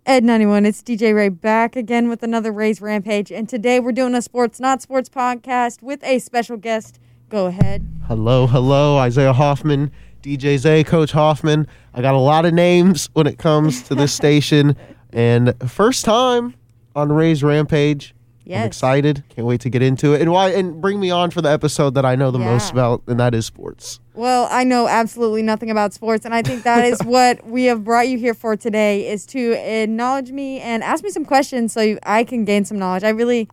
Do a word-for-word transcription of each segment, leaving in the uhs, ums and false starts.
Ed ninety-one, it's D J Ray back again with another Rays Rampage, and today we're doing a Sports Not Sports podcast with a special guest. Go ahead. Hello, hello, Isaiah Hoffman, D J Zay, Coach Hoffman. I got a lot of names when it comes to this station, and first time on Rays Rampage. Yes. I'm excited. Can't wait to get into it. And why? And bring me on for the episode that I know the Yeah. most about, and that is sports. Well, I know absolutely nothing about sports, and I think that is what we have brought you here for today, is to acknowledge me and ask me some questions so you, I can gain some knowledge. I really,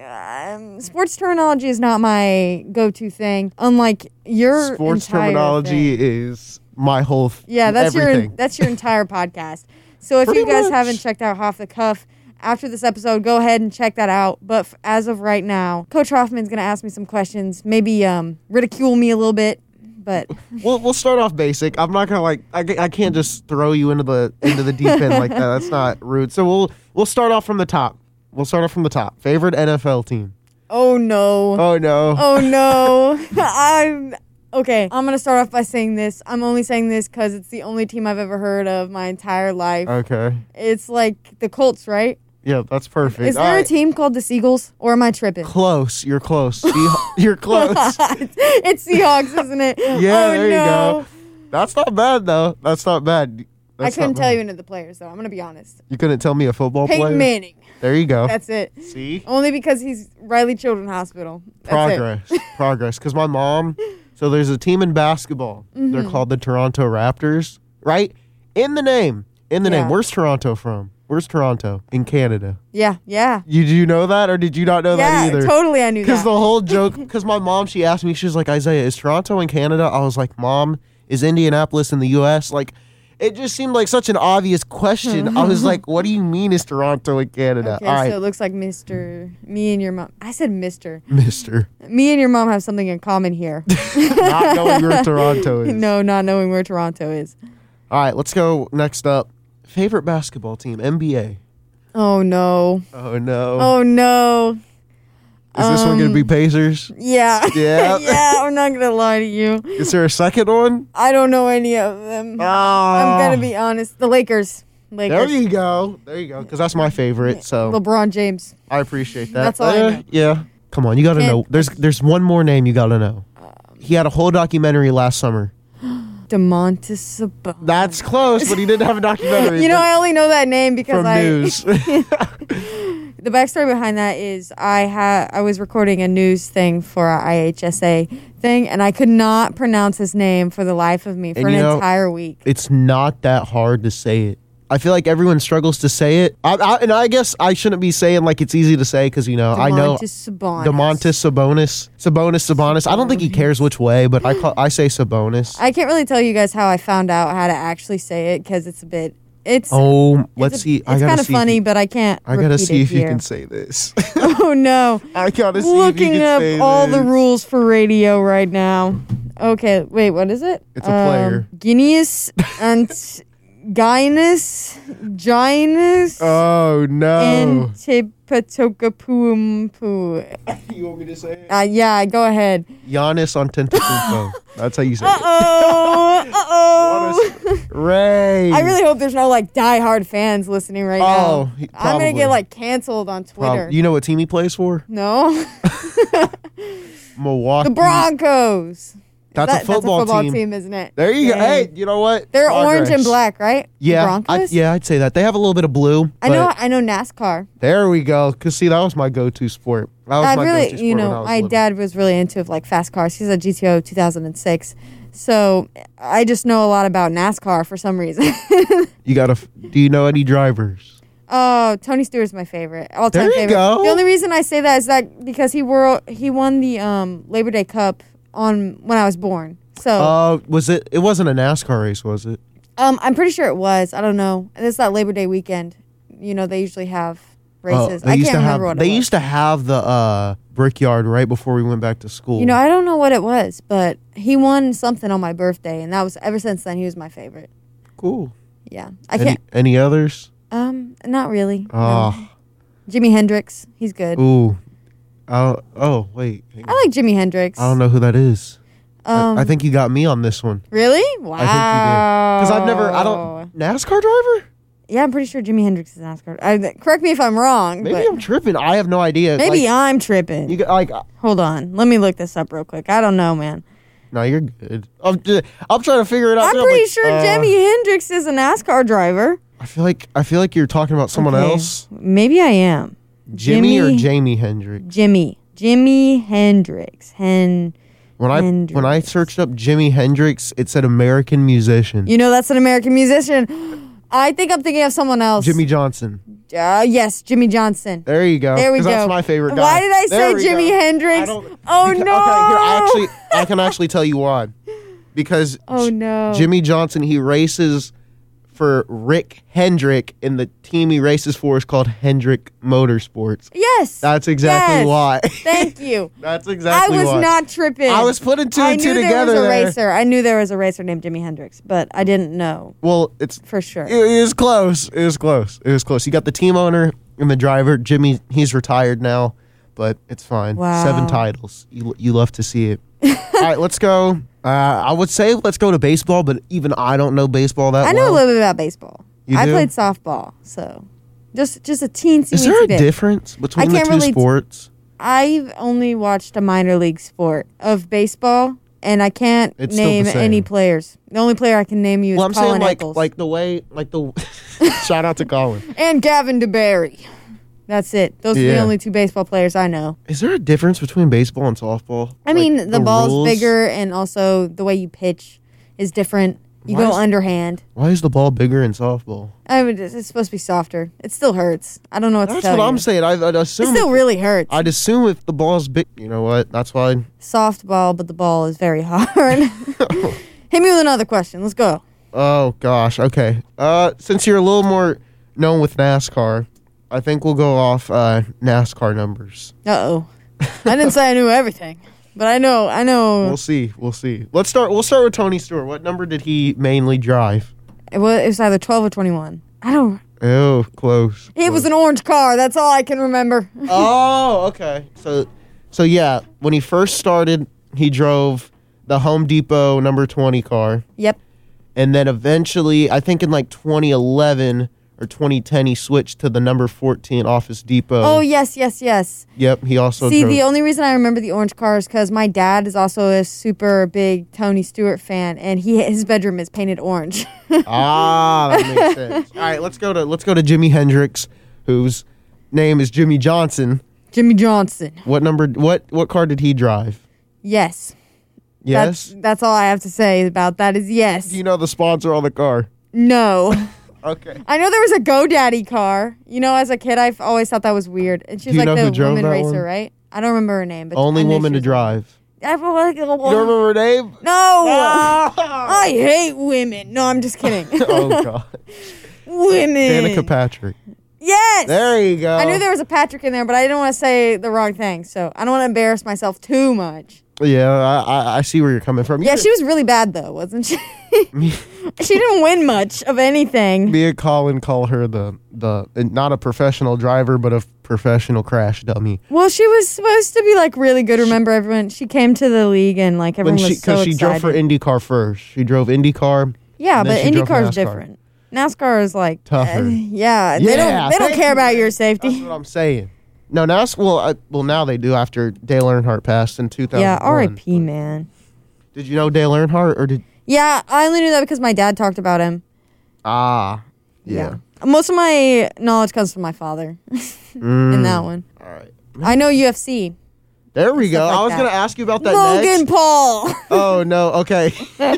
I um, sports terminology is not my go-to thing, unlike your Sports entire terminology thing. is my whole th- Yeah, that's everything. your that's your entire podcast. So if Pretty you guys much. haven't checked out Off the Cuff, after this episode, go ahead and check that out. But f- as of right now, Coach Hoffman's going to ask me some questions, maybe um, ridicule me a little bit, but We'll we'll start off basic. I'm not gonna like I, I can't just throw you into the into the deep end like that. That's not rude. So we'll we'll start off from the top. We'll start off from the top. Favorite N F L team? oh no. Oh no. Oh no. I'm okay. I'm going to start off by saying this. I'm only saying this because it's the only team I've ever heard of my entire life. Okay. It's like the Colts, right? Yeah, that's perfect. Is there All a right. team called the Seagulls, or am I tripping? Close. You're close. Seah- You're close. It's Seahawks, isn't it? Yeah, oh, there you no. go. That's not bad though. That's not bad. I That's couldn't not tell bad. you any of the players, though. I'm going to be honest. You couldn't tell me a football Peyton player. Manning. There you go. That's it. See? Only because he's Riley Children's Hospital. That's Progress. Progress. Because my mom, so there's a team in basketball. Mm-hmm. They're called the Toronto Raptors, right? In the name. In the Yeah. name. Where's Toronto from? Where's Toronto? In Canada. it. Yeah, yeah. You, do you know that, or did you not know yeah, that either? totally I knew Because that. the whole joke, because my mom, she asked me, she was like, Isaiah, is Toronto in Canada? I was like, Mom, is Indianapolis in the U S? Like, it just seemed like such an obvious question. I was like, what do you mean is Toronto in Canada? okay, All right, so it looks like Mister Me and your mom. I said Mister mister. Me and your mom have something in common here. Not knowing where Toronto is. No, not knowing where Toronto is. All right, let's go next up. Favorite basketball team, N B A. Oh, no. Oh, no. Oh, no. is this one going to be um, Pacers? Yeah. Yeah. yeah, I'm not going to lie to you. Is there a second one? I don't know any of them. Oh. I'm going to be honest. The Lakers. There Lakers. you go. There you go. Because that's my favorite, so LeBron James. I appreciate that. That's all I Uh, know. Yeah. Come on, you got to Can't- know. There's there's one more name you got to know. He had a whole documentary last summer. DeMontis Sabonis. That's close, but he didn't have a documentary. You know, I only know that name because from I. news. The backstory behind that is I had I was recording a news thing for our I H S A thing, and I could not pronounce his name for the life of me for And an you know, entire week. It's not that hard to say it. I feel like everyone struggles to say it. I, I, and I guess I shouldn't be saying like it's easy to say because, you know, I know DeMontis Sabonis. DeMontis Sabonis. Sabonis, Sabonis. I don't think he cares which way, but I call, I say Sabonis. I can't really tell you guys how I found out how to actually say it because it's a bit. It's. Oh, let's it's a- see. It's I gotta kind of see if funny, you- but I can't. I gotta repeat see it if you here. can say this. Oh no! I gotta see if Looking you can up say all this. the rules for radio right now. Okay, wait, what is it? It's a player. Guineas and Gynus, Gynus, Oh no! Antipatokapuumpu. You want me to say it? Uh, yeah, go ahead. Giannis Antetokounmpo. That's how you say Uh it. oh, uh oh. Ray. I really hope there's no like diehard fans listening right Oh, now. he- I'm gonna probably. get like canceled on Twitter. Prob- you know what team he plays for? No, Milwaukee. the Broncos. That's That- a football, that's a football team. team. isn't it? There you go. Dang. Hey, you know what? They're Progress. orange and black, right? The Yeah, I, Broncos. yeah, I'd say that. They have a little bit of blue. I know. but I know NASCAR. There we go. Cause see, that was my go-to sport. That was I my really, go-to sport you when I know, was my little. dad was really into like fast cars. He's a G T O two thousand six, so I just know a lot about NASCAR for some reason. You gotta. f- Do you know any drivers? Oh, Tony Stewart's my favorite, all time There you favorite. go. The only reason I say that is that because he wore he won the um, Labor Day Cup on when I was born. So Uh, was it? It wasn't a NASCAR race, was it? um, I'm pretty sure it was. I don't know. It's that Labor Day weekend. You know, they usually have races. Oh, they I used can't to remember have, what it They was. used to have the uh, Brickyard right before we went back to school. You know, I don't know what it was, but he won something on my birthday, and that was ever since then. He was my favorite. Cool. Yeah, I any, can't. any others? Um, not really. no. Oh, Jimi Hendrix, he's good. ooh. Oh, oh, wait. hang I on. like Jimi Hendrix. I don't know who that is. Um, I, I think you got me on this one. really? Wow. I think you did. Because I've never, I don't, NASCAR driver? Yeah, I'm pretty sure Jimi Hendrix is a NASCAR. I, correct me if I'm wrong. Maybe but I'm tripping. I have no idea. maybe like, I'm tripping. you got, like, Hold on. Let me look this up real quick. I don't know, man. no, you're good. I'm just, I'm trying to figure it out. I'm too. pretty like, sure uh, Jimi Hendrix is a NASCAR driver. I feel like I feel like you're talking about someone Okay. else. Maybe I am. Jimmy or Jimi- Jamie Hendrix? Jimmy. Jimi Hendrix. Hen. When I Hendrix. when I searched up Jimi Hendrix, it said American musician. You know that's an American musician. I think I'm thinking of someone else. Jimmy Johnson. Uh, yes, Jimmy Johnson. There you go. There we 'Cause go. That's my favorite guy. Why did I There say we Jimi go. Hendrix? I don't- Oh Beca- no! Okay, here I actually I can actually tell you why. Because Oh J- no! Jimmy Johnson, he races for Rick Hendrick, and the team he races for is called Hendrick Motorsports. Yes. That's exactly Yes. why. Thank you. That's I exactly was why. not tripping. I was putting two I and knew two there together was a there. racer. I knew there was a racer named Jimi Hendrix, but I didn't know Well, it's for sure. it, it was close. It was close. It was close. You got the team owner and the driver. Jimmy, he's retired now, but it's fine. Wow. Seven titles. You you love to see it. All right, let's go. Uh, I would say let's go to baseball, but even I don't know baseball that I know well. a little bit about baseball. You I do? played softball, so just just a teensy. Is there weensy a bit. difference between the can't two really t- sports? I've only watched a minor league sport of baseball, and I can't It's still the name same. any players. The only player I can name you Well, is I'm Colin saying like Eccles like the way like the shout out to Colin. and Gavin DeBerry. That's it. Those are the Yeah. only two baseball players I know. Is there a difference between baseball and softball? I Like, mean, the, ball's rules? bigger, and also the way you pitch is different. You Why go is- underhand. Why is the ball bigger in softball? I mean, it's it's supposed to be softer. It still hurts. I don't know what That's to tell what you. I'm saying. I, I'd It assume. still really hurts. I'd assume if the ball's big, you know what? That's why. Softball, but the ball is very hard. Hit me with another question. Let's go. Oh gosh. Okay. Uh, since you're a little more known with NASCAR, I think we'll go off uh, NASCAR numbers. Uh oh. I didn't say I knew everything, but I know. I know. We'll see. We'll see. Let's start. We'll start with Tony Stewart. What number did he mainly drive? It was, it was either twelve or twenty-one. I don't. Oh, close. It was close. an orange car. That's all I can remember. Oh, okay. So, so yeah, when he first started, he drove the Home Depot number twenty car, Yep. and then eventually, I think in like twenty eleven or twenty ten, he switched to the number fourteen Office Depot. Oh yes, yes, yes. Yep, he also See, drove. the only reason I remember the orange car is because my dad is also a super big Tony Stewart fan, and he his bedroom is painted orange. Ah, that makes sense. All right, let's go to let's go to Jimi Hendrix, whose name is Jimmy Johnson. Jimmy Johnson. What number? What what car did he drive? Yes. Yes. That's, that's all I have to say about that is yes. Do you know the sponsor on the car? No. Okay. I know there was a GoDaddy car. You know, as a kid, I've always thought that was weird. And she's Do you like know the who drove woman that racer, one? right? I don't remember her name, but Only I knew woman she to was- drive. I feel like, You don't remember her name? No. I hate women. No, I'm just kidding. Oh god. Women. Danica Patrick. Yes. There you go. I knew there was a Patrick in there, but I didn't want to say the wrong thing, so I don't want to embarrass myself too much. Yeah, I, I I see where you're coming from. Yeah, You- she was really bad though, wasn't she? Me, She didn't win much of anything. me and Colin call her the the not a professional driver, but a professional crash dummy. Well, she was supposed to be like really good. Remember, everyone? She came to the league and like When everyone she was so because she excited. drove for IndyCar first. She drove IndyCar. yeah, and then but she drove IndyCar is NASCAR. different. NASCAR is like Tougher. uh, yeah, they Yeah, don't they don't thank care you. about your That's safety. what I'm saying. No, NASCAR. Well, I, well now they do after Dale Earnhardt passed in two thousand. Yeah, R I P man. Did you know Dale Earnhardt or did? Yeah, I only knew that because my dad talked about him. Ah, yeah. Most of my knowledge comes from my father in Mm. that one. All right. I know U F C. There we and go. stuff like I was that. gonna ask you about that Logan next. Paul. Oh no. Okay.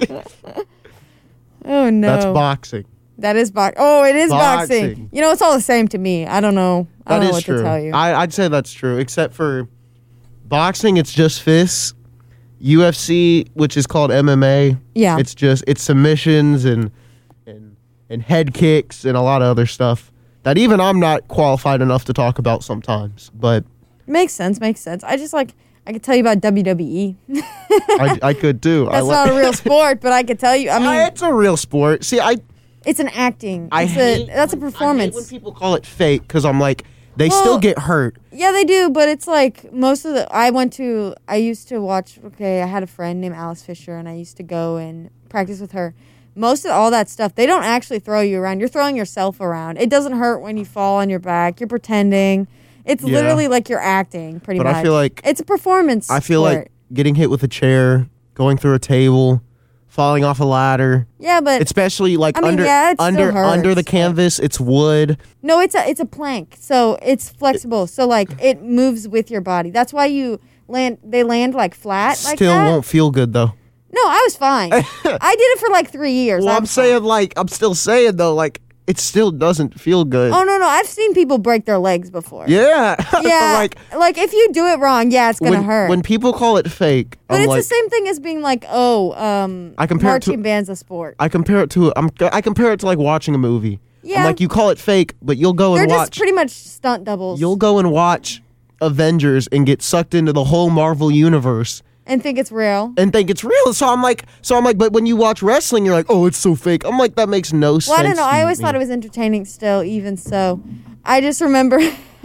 Oh no. That's boxing. That is box. Oh, it is boxing. Boxing. You know, it's all the same to me. I don't know. I That don't know is what true. to tell you. I, I'd say that's true, except for boxing. It's just fists. U F C, which is called M M A. Yeah. It's just it's submissions and and and head kicks and a lot of other stuff that even I'm not qualified enough to talk about sometimes. But Makes sense. Makes sense. I just like I could tell you about W W E. I, I could too. I That's li- not a real sport, but I could tell you. I mean, Uh, it's a real sport. See, I it's an acting. I It's hate a, that's a when- I performance. hate when people call it fake because I'm like they Well, still get hurt. Yeah, they do, but it's like most of the. I went to. I used to watch. Okay, I had a friend named Alice Fisher, and I used to go and practice with her. most of all that stuff, they don't actually throw you around. You're throwing yourself around. It doesn't hurt when you fall on your back. You're pretending. It's Yeah. literally like you're acting, pretty But much. I feel like it's a performance I feel sport. like getting hit with a chair, going through a table, falling off a ladder, yeah, but especially like I mean, under yeah, it still under hurts, under the but- canvas, it's wood. no, it's a it's a plank, so it's flexible. So like it moves with your body. That's why you land. They land like flat. like Still that. won't feel good though. No, I was fine. I did it for like three years. Well, I I'm was saying fine. like I'm still saying though like it still doesn't feel good. Oh no, no, I've seen people break their legs before. Yeah. So, Yeah, like like if you do it wrong, yeah, it's gonna when, hurt. when people call it fake, but I'm it's like the same thing as being like, oh, um, I compare it to- marching band's a sport. I compare it to I'm I compare it to like watching a movie. Yeah. I'm like you call it fake, but you'll go They're and just watch pretty much stunt doubles. you'll go and watch Avengers and get sucked into the whole Marvel universe and think it's real. and think it's real. So I'm like so I'm like but when you watch wrestling you're like, "Oh, it's so fake." I'm like that makes no sense. Well, I don't know. to I always me. thought it was entertaining still, even so. I just remember,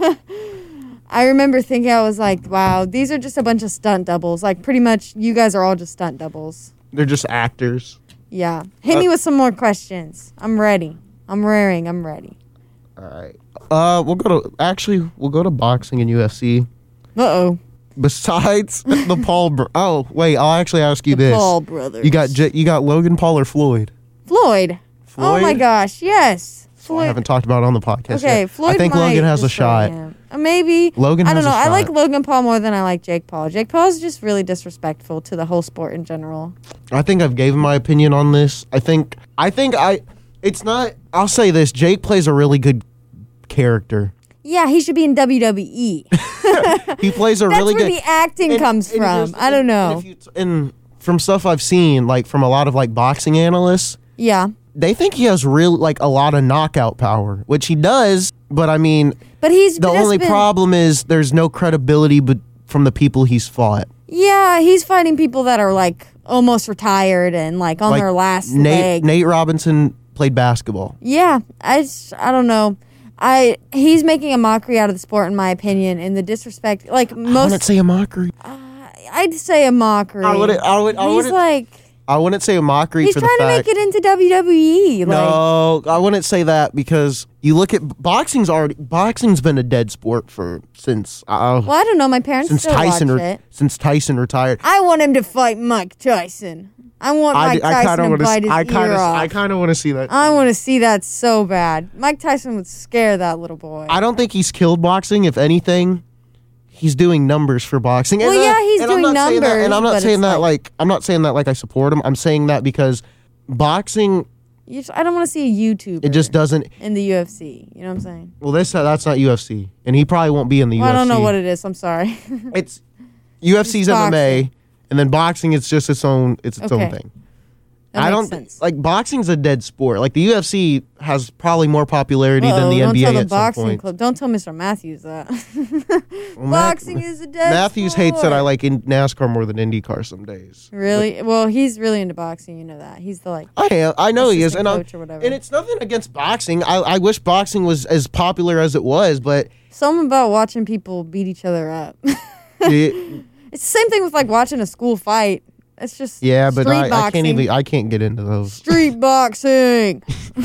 I remember thinking, I was like, wow, these are just a bunch of stunt doubles. Like, pretty much, you guys are all just stunt doubles. They're just actors. Yeah. Hit Uh, me with some more questions. I'm ready. I'm raring. I'm ready. All right. Uh we'll go to actually we'll go to boxing and U F C. Uh-oh. Besides the Paul br- Oh, wait, I'll actually ask you The this. Paul brothers. You got J- you got Logan Paul or Floyd? Floyd. Oh, my Floyd? gosh. Yes. I Floyd. haven't talked about it on the podcast Okay, yet. Floyd I think might Logan has a destroy shot. him. Uh, maybe. Logan I don't has know. a I like shot. Logan Paul more than I like Jake Paul. Jake Paul's just really disrespectful to the whole sport in general. I think I've given my opinion on this. I think I think I it's not I'll say this, Jake plays a really good character. Yeah, he should be in W W E. He plays a That's really where good the acting and- comes and from. here's- I don't and- know. And, if you t- and from stuff I've seen, like from a lot of like boxing analysts, Yeah. they think he has real like a lot of knockout power, which he does. But I mean, But he's the just only been- problem is there's no credibility, but from the people he's fought. Yeah, he's fighting people that are like almost retired and like on Like their last Nate, leg. Nate Robinson played basketball. Yeah, I just, I don't know. I he's making a mockery out of the sport in my opinion, and the disrespect. Like I wouldn't most, say a mockery. I'd say a mockery. I wouldn't. I would. I he's wouldn't. like I wouldn't say a mockery he's for trying the to fact. make it into W W E. Like, No, I wouldn't say that because you look at boxing's already boxing's been a dead sport for since uh, well, I don't know. My parents since still Tyson watch re- it. since Tyson retired. I want him to fight Mike Tyson. I want I, Mike I Tyson kind of to want bite his to. I ear kind of. off. I kind of want to see that. I want to see that so bad. Mike Tyson would scare that little boy. I don't think he's killed boxing. If anything, he's doing numbers for boxing. Well, and, uh, yeah, he's and I'm doing not saying that, numbers, and I'm but not saying it's that like- like I'm not saying that like I support him. I'm saying that because boxing You just, I don't want to see a YouTuber. it just doesn't. in the U F C. You know what I'm saying? Well, this that's not U F C, and he probably won't be in the Well, U F C. I don't know what it is. I'm sorry. It's U F C's It's M M A, boxing. and then boxing it's just its own it's its Okay. own thing. That I makes don't sense. like boxing's a dead sport. Like the U F C has probably more popularity than Uh-oh, the don't N B A tell the at some boxing point. club. Don't tell Mister Matthews that. Well, Ma- boxing is a dead Matthews hates that I sport. like in NASCAR more than IndyCar some days. Really? Well, he's really into boxing. You know that. He's the like. I am. I know he is, assistant and I'm, coach or whatever. and it's nothing against boxing. I, I wish boxing was as popular as it was, but Something about watching people beat each other up. it, It's the same thing with like watching a school fight. It's just yeah, but street I, I boxing. can't even. I can't get into those. Street boxing.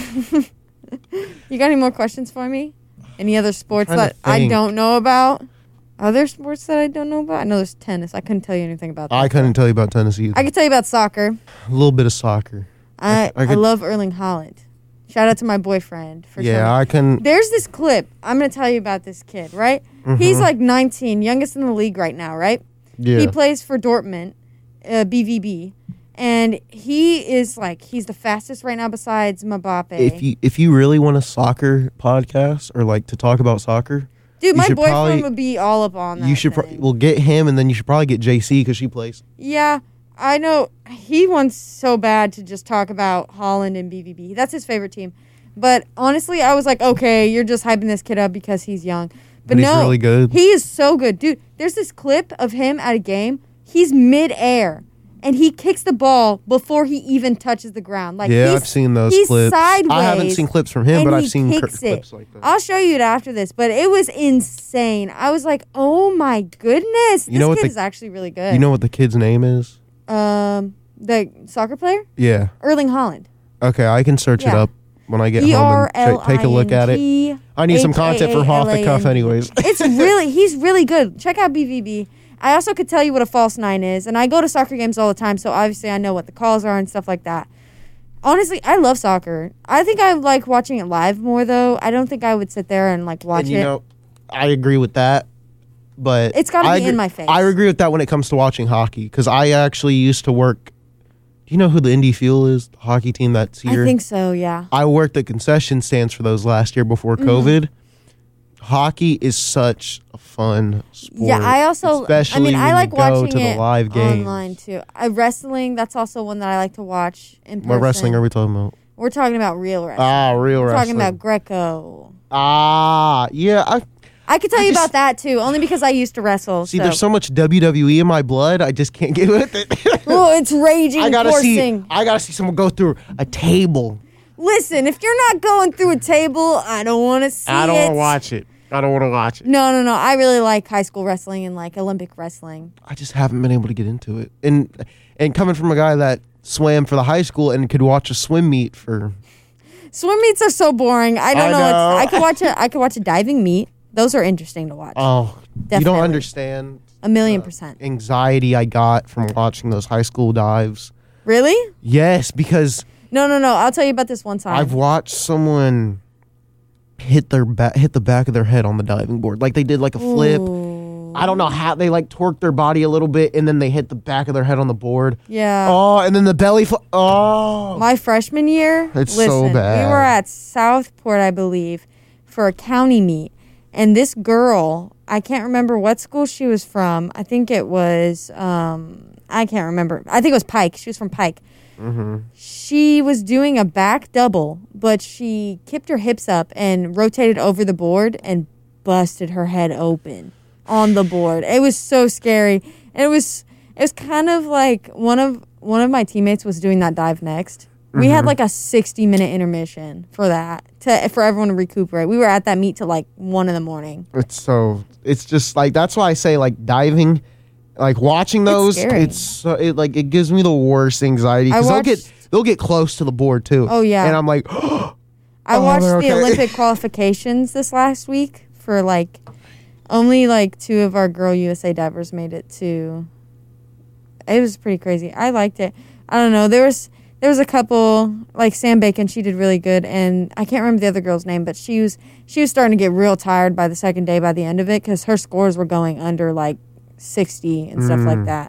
You got any more questions for me? Any other sports trying to that I think. don't know about? Are there sports that I don't know about? I know there's tennis. I couldn't tell you anything about that. I couldn't tell you about tennis either. I could tell you about soccer. A little bit of soccer. I, I I, could- love Erling Haaland. Shout out to my boyfriend for Yeah, showing me. I can. There's this clip. I'm going to tell you about this kid, right? He's like nineteen, youngest in the league right now, right? Yeah. He plays for Dortmund, uh, B V B. And he is like, he's the fastest right now besides Mbappe. If you if you really want a soccer podcast or like to talk about soccer, Dude, you my should boyfriend probably- would be all up on that. you should pro- thing. well get him, and then you should probably get J C because she plays. Yeah, I know. He wants so bad to just talk about Holland and B V B. That's his favorite team. But honestly, I was like, okay, you're just hyping this kid up because he's young. But, But he's no, really good. He is so good. Dude, there's this clip of him at a game. He's mid-air, and he kicks the ball before he even touches the ground. Like Yeah, he's, I've seen those he's clips. sideways. I haven't seen clips from him, and but I've he seen cr- kicks it. clips like that. I'll show you it after this, but it was insane. I was like, oh my goodness. You this know what kid the- is actually really good. You know what the kid's name is? Um, the soccer player? Yeah. Erling Haaland. Okay, I can search it Yeah. up when I get E home R and L ch- take a look at it. I need some content for off the cuff anyways. It's really, he's really good. Check out B V B. I also could tell you what a false nine is, and I go to soccer games all the time, so obviously I know what the calls are and stuff like that. Honestly, I love soccer. I think I like watching it live more, though. I don't think I would sit there and like watch And you it. know, I agree with that, but It's gotta I be in agree- my face. I agree with that when it comes to watching hockey because I actually used to work. Do you know who the Indy Fuel is? The hockey team that's here. I think so, yeah. I worked at concession stands for those last year before Mm-hmm. COVID. Hockey is such a fun sport. Yeah, I also, especially I mean, I when like you go watching to the it live games. online, too. I, wrestling, that's also one that I like to watch in person. What wrestling are we talking about? We're talking about real wrestling. Ah, real We're wrestling. talking about Greco. ah, yeah. I I could tell I you just- about that, too, only because I used to wrestle. see. so. There's so much W W E in my blood. I just can't get with it. Oh, it's raging, I gotta coursing. see. I gotta see someone go through a table. Listen, if you're not going through a table, I don't want to see it. I don't want to watch it. I don't want to watch it. No, no, no. I really like high school wrestling and like Olympic wrestling. I just haven't been able to get into it. And and coming from a guy that swam for the high school and could watch a swim meet for Swim meets are so boring. I don't I know. know. It's, I could watch a I could watch a diving meet. Those are interesting to watch. oh, you Definitely. don't understand a million uh, percent. anxiety I got from watching those high school dives. Really? Yes, because No, no, no. I'll tell you about this one time. I've watched someone hit their back, hit the back of their head on the diving board, like they did like a flip. Ooh. I don't know how they like torqued their body a little bit, and then they hit the back of their head on the board. Yeah. Oh, and then the belly. Fl- oh, My freshman year, It's listen, so bad. we were at Southport, I believe, for a county meet. And this girl, I can't remember what school she was from. I think it was, um, I can't remember. I think it was Pike. She was from Pike. Mm-hmm. She was doing a back double, but she kipped her hips up and rotated over the board and busted her head open on the board. It was so scary. And it was it was kind of like one of one of my teammates was doing that dive next. We had like a sixty minute intermission for that to for everyone to recuperate. We were at that meet till like one in the morning. It's so. It's just like that's why I say like diving, like watching those. scary. It's so, it like it gives me the worst anxiety I because they'll watched- get they'll get close to the board too. Oh, yeah. and I'm like, I Oh, watched they're the okay. Olympic qualifications this last week for like only like two of our girl U S A divers made it to. It was pretty crazy. I liked it. I don't know. There was there was a couple like Sam Bacon. She did really good, and I can't remember the other girl's name, but she was she was starting to get real tired by the second day. By the end of it, because her scores were going under like sixty and stuff like Mm. that.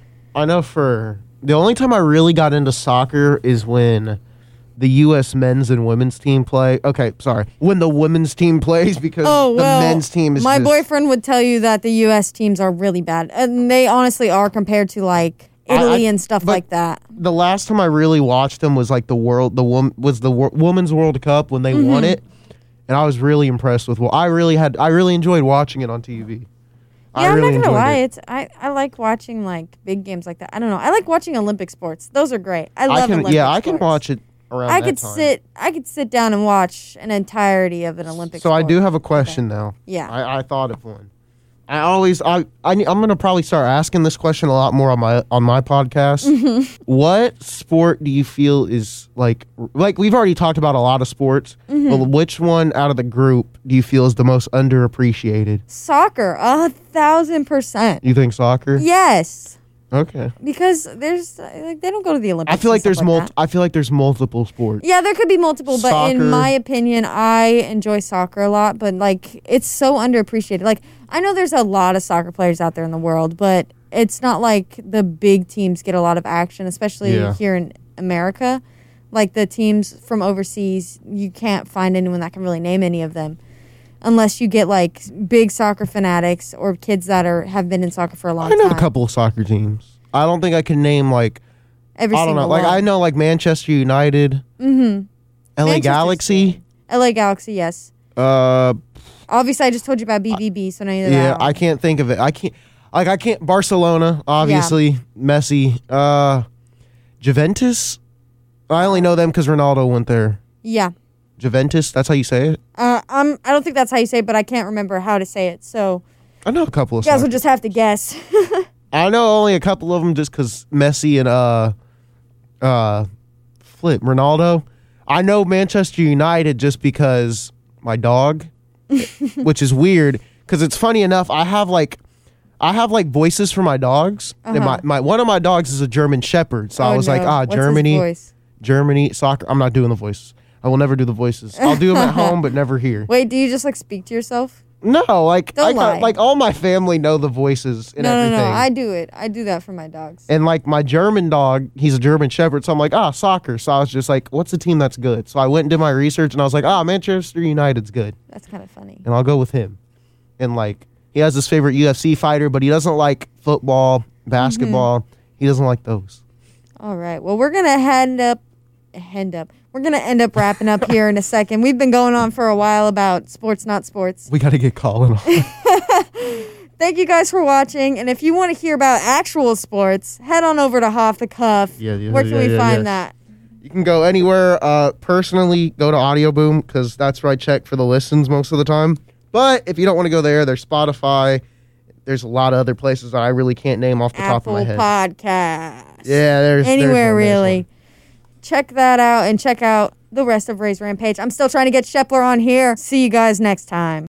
I know for the only time I really got into soccer is when the U S men's and women's team play. Okay, sorry, when the women's team plays because Oh well, the men's team is my just, boyfriend would tell you that the U S teams are really bad, and they honestly are compared to like I- Italy I- and stuff but- like that. The last time I really watched them was like the world the wom- was the wo- women's World Cup when they Mm-hmm. won it, and I was really impressed with. Well, I really had I really enjoyed watching it on T V. I Yeah, I'm really not gonna enjoyed lie. it. It's I, I like watching like big games like that. I don't know. I like watching Olympic sports. Those are great. I love I can Olympic yeah I can sports. watch it around. I that could time. sit. I could sit down and watch an entirety of an Olympic. So I sport. do have a question now. Yeah. I, I thought of one. I always I, I I'm gonna probably start asking this question a lot more on my on my podcast. Mm-hmm. What sport do you feel is like like we've already talked about a lot of sports, Mm-hmm. but which one out of the group do you feel is the most underappreciated? Soccer, a thousand percent. You think soccer? Yes, Okay. because there's like they don't go to the Olympics. I feel like and stuff there's mul- that. I feel like there's multiple sports. Yeah, there could be multiple, but Soccer. in my opinion, I enjoy soccer a lot. But like, it's so underappreciated. Like, I know there's a lot of soccer players out there in the world, but it's not like the big teams get a lot of action, especially Yeah. here in America. Like the teams from overseas, you can't find anyone that can really name any of them, unless you get like big soccer fanatics or kids that are have been in soccer for a long I know time. a couple of soccer teams. I don't think I can name like Every I don't know. single Like one. I know like Manchester United, Mm-hmm. L A Manchester's Galaxy. L A Galaxy, yes. Uh, Obviously, I just told you about B V B, so now you know yeah, that. I can't think of it. I can't. Like I can't. Barcelona, obviously. Messi. Uh, Juventus. I only know them because Ronaldo went there. Yeah. Juventus. That's how you say it. Uh, I'm, I don't think that's how you say it, but I can't remember how to say it. So I know a couple of. you guys will soccer- just have to guess. I know only a couple of them just because Messi and uh, uh, flip. Ronaldo. I know Manchester United just because my dog, which is weird because it's funny enough. I have like, I have like voices for my dogs, uh-huh. and my, my one of my dogs is a German Shepherd. So oh, I was no. like, ah, What's Germany, his voice? Germany, soccer. I'm not doing the voices. I will never do the voices. I'll do them at home, but never here. Wait, do you just like speak to yourself? No, like Don't I lie. got, like all my family know the voices and no, everything. No, no, I do it. I do that for my dogs. And like my German dog, he's a German Shepherd, so I'm like, ah, soccer. So I was just like, what's the team that's good? So I went and did my research, and I was like, ah, Manchester United's good. That's kind of funny. And I'll go with him. And like, he has his favorite U F C fighter, but he doesn't like football, basketball. Mm-hmm. He doesn't like those. All right. Well, we're gonna end up, end up. We're going to end up wrapping up here in a second. We've been going on for a while about sports, not sports. We got to get Colin on. Thank you guys for watching. And if you want to hear about actual sports, head on over to Off the Cuff. Yeah, yeah, Where can yeah, we yeah, find yeah. that? You can go anywhere. Uh, personally, go to Audio Boom because that's where I check for the listens most of the time. But if you don't want to go there, there's Spotify. There's a lot of other places that I really can't name off the Apple top of my head. Podcasts. Yeah, there's Anywhere, there's one, really. There's one. Check that out and check out the rest of Ray's Rampage. I'm still trying to get Shepler on here. See you guys next time.